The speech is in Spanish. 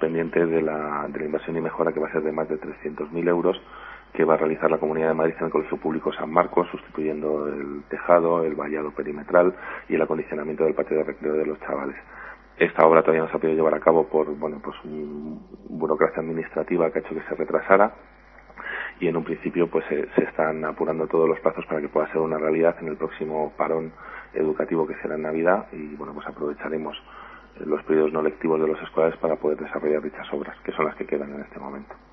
pendientes de la inversión y mejora, que va a ser de más de 300.000 euros, que va a realizar la Comunidad de Madrid en el Colegio Público San Marcos, sustituyendo el tejado, el vallado perimetral y el acondicionamiento del patio de recreo de los chavales. Esta obra todavía no se ha podido llevar a cabo por burocracia administrativa que ha hecho que se retrasara, y en un principio pues se están apurando todos los plazos para que pueda ser una realidad en el próximo parón educativo, que será en Navidad, y bueno, pues aprovecharemos los periodos no lectivos de los escolares para poder desarrollar dichas obras, que son las que quedan en este momento.